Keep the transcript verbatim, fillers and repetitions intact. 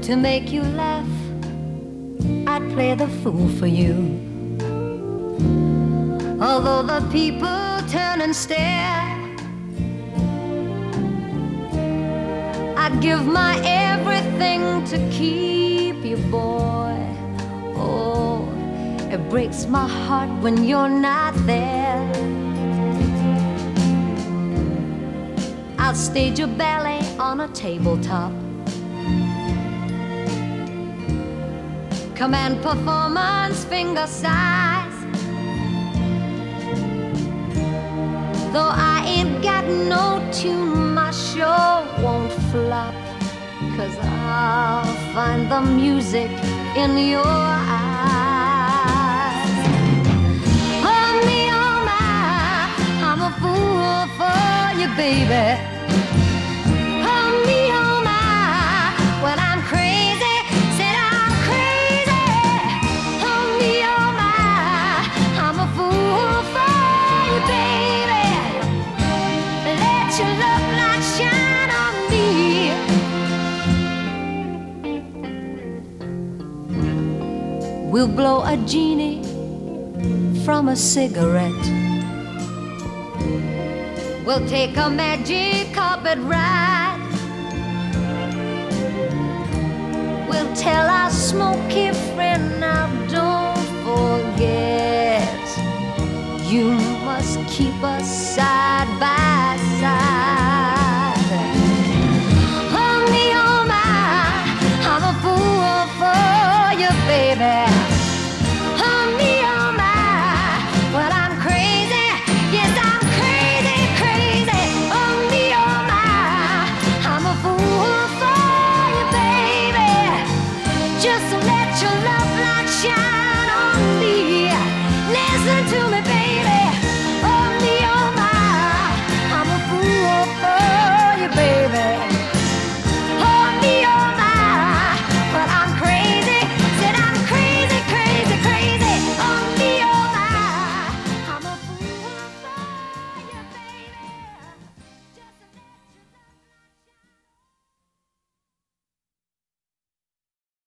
To make you laugh, I'd play the fool for you. Although the people turn and stare, I'd give my everything to keep you, boy. Oh, it breaks my heart when you're not there. I'll stage a ballet on a tabletop. Command performance, finger size. Though I ain't got no tune, my show won't flop. 'Cause I'll find the music in your eyes. Oh me, oh my, I'm a fool for you, baby. Oh me, oh my, when I'm crazy, said I'm crazy. Oh me, oh my, I'm a fool for you, baby. Let your love light shine on me. We'll blow a genie from a cigarette. We'll take a magic carpet ride. We'll tell our smoky friend, now don't forget, you must keep us side by